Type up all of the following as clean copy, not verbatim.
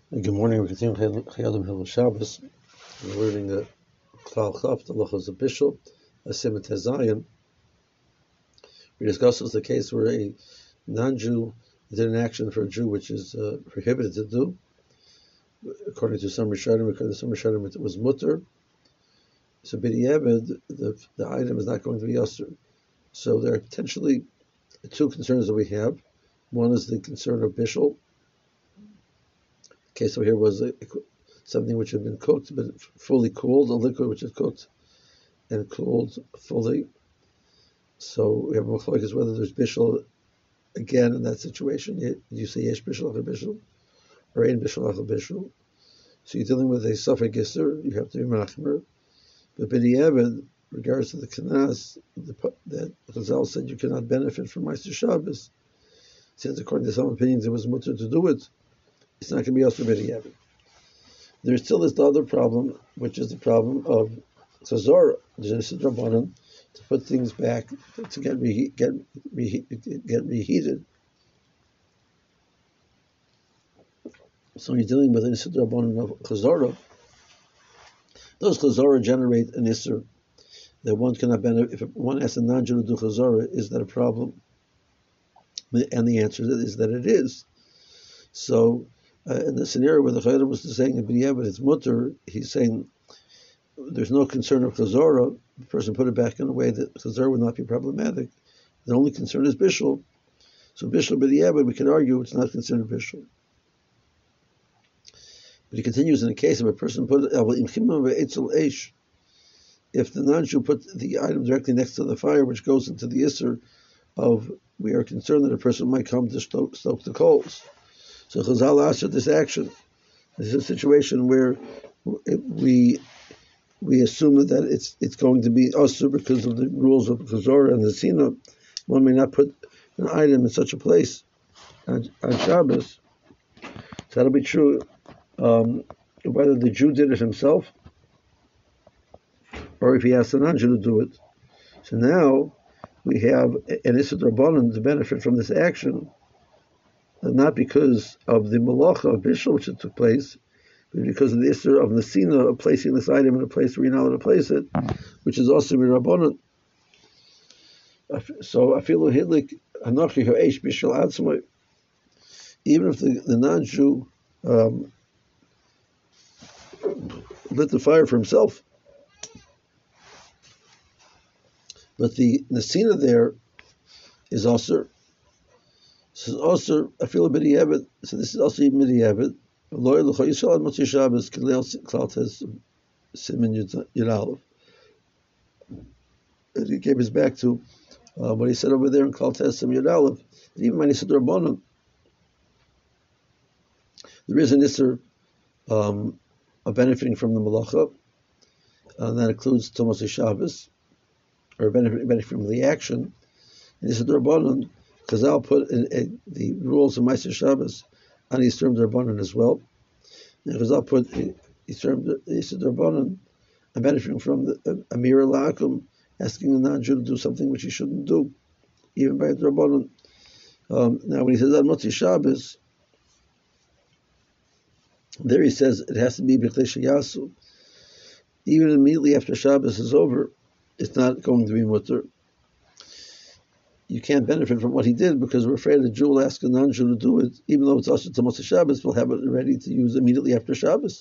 Good morning. We continue Chayadim Hilul Shabbos. We're learning the Klal Chaf, the Lachos of Bishul, Asim Tezayin. We discussed the case where a non-Jew did an action for a Jew which is prohibited to do. According to some Rishonim, it was mutter. So b'di'eved, the item is not going to be yasser. So there are potentially two concerns that we have. One is the concern of Bishul. The case over here was something which had been cooked, but fully cooled, a liquid which is cooked and cooled fully. So we have a machlokes whether there's bishul again in that situation. You say yesh bishul achar bishul or ein bishul achar bishul. So you're dealing with a suffix giser, you have to be machmer. But b'di'eved, regards to the kanas, that Chazal said you cannot benefit from Meister Shabbos, since according to some opinions it was mutter to do it, it's not going to be also b'di'eved. There's still this other problem, which is the problem of Chazorah, Genesis Rabbanan, to put things back to get reheated. So you're dealing with an Isser Rabbanan of Chazorah. Those Chazorah generate an Isser that one cannot benefit. If one asks a non-Jew to do Chazorah, is that a problem? And the answer is that it is. So in the scenario where the Chayr was saying, but it's mutter, he's saying there's no concern of Chazorah. The person put it back in a way that Chazorah would not be problematic. The only concern is Bishul. So Bishul b'di'eved, we can argue it's not considered Bishul. But he continues in the case of a person put if the non-Jew put the item directly next to the fire, which goes into the Isser of, we are concerned that a person might come to stoke the coals. So Chazal asked this action. This is a situation where we assume that it's going to be usher because of the rules of Chazorah and the Sina. One may not put an item in such a place on Shabbos. So that'll be true whether the Jew did it himself or if he asked the non-Jew to do it. So now we have an Isser Rabbanan to benefit from this action, not because of the Malacha of Bishul which took place, but because of the Isser of Nesina of placing this item in a place where you're not allowed to place it, which is also Rabbanan. So Afilu Hidlik Anochi Ha'esh Bishul Atzmai, even if the non-Jew lit the fire for himself, but the Nesina there is also. This is also Afilu b'di'eved. So this is also even b'di'eved. Lo Yisrael Yisrael Motzi Shabbos Klal Tes Simin Yud Aleph. He gave us back to what he said over there in Klal Tes Simin Yud Aleph. Even when he said Rabbanan, there is an Isser of benefiting from the Malacha, and that includes Tomos Shabbos, or benefiting from the action. And he said Rabbanan, Chazal put the rules of Meister Shabbos on Yisur Rabbanan as well. And Chazal put Yisur Rabbanan and benefiting from the Amir La'akum, asking the non-Jew to do something which he shouldn't do, even by the Rabbanan. Now when he says Motzi Shabbos, there he says it has to be B'chlei Sheyasu. Even immediately after Shabbos is over, it's not going to be mutter. You can't benefit from what he did because we're afraid the Jew will ask a non-Jew to do it, even though it's also Tomos Shabbos, we'll have it ready to use immediately after Shabbos.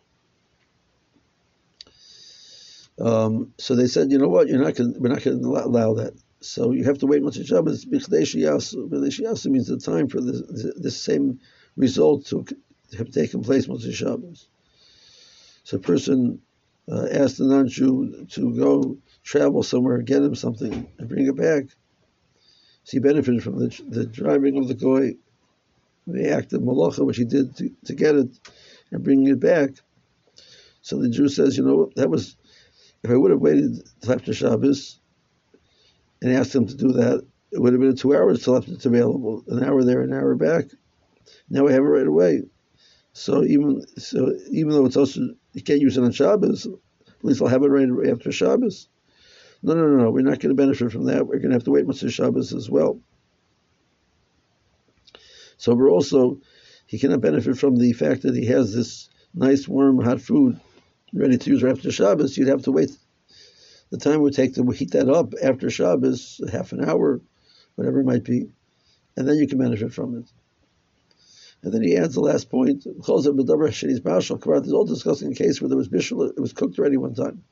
So they said, you know what, we're not going to allow that. So you have to wait Motzi Shabbos. B'chlei Sheyasu. B'chlei Sheyasu means the time for this same result to have taken place Motzi Shabbos. So a person asked the non-Jew to go travel somewhere and get him something and bring it back. So he benefited from the driving of the goy, the act of malacha which he did to get it and bringing it back. So the Jew says, that was, if I would have waited till after Shabbos and asked him to do that, it would have been 2 hours till after it's available, an hour there, an hour back. Now I have it right away. So even though it's also, you can't use it on Shabbos, at least I'll have it right after Shabbos. No, we're not going to benefit from that. We're going to have to wait Motzi Shabbos as well. So we're also, he cannot benefit from the fact that he has this nice, warm, hot food ready to use right after Shabbos. You'd have to wait. The time it would take to heat that up after Shabbos, half an hour, whatever it might be, and then you can benefit from it. And then he adds the last point. There's all discussing a case where there was bishul, it was cooked already one time.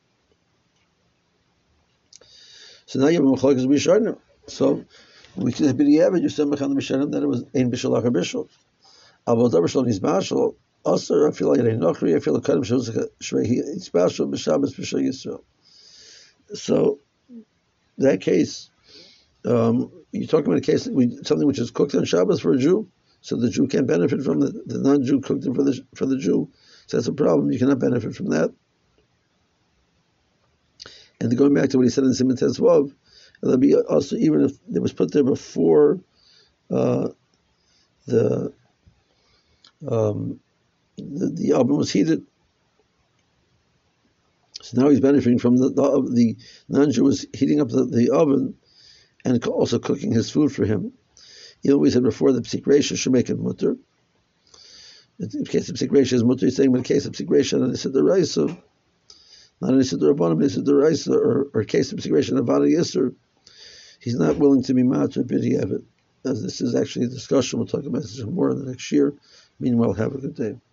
So now you have machlokes b'sharnim. So we can be you said mechan b'sharnim that it was ein bishul achar bishul. Avodah b'shul nizbashul aser. I feel like ein nochri. I feel like kadam shvei nizbashul b'Shabbos b'shul Yisrael. So that case, you're talking about a case something which is cooked on Shabbos for a Jew. So the Jew can't benefit from the non-Jew cooked it for the Jew. So that's a problem. You cannot benefit from that. And going back to what he said in Siman Tezvav, it'll be also even if it was put there before the oven was heated. So now he's benefiting from the non-Jew is heating up the oven and also cooking his food for him. You know, we said before the Psik Reisha should make it mutter. In case of Psik Reisha is mutter, he's saying, but in case of Psik Reisha and Siddur Raisa, not only Siddur Rabbanim, but Siddur Raisa, or case of Psik Reisha and Avada Yisr, he's not willing to be matter b'diavad. As this is actually a discussion, we'll talk about this more in the next year. Meanwhile, have a good day.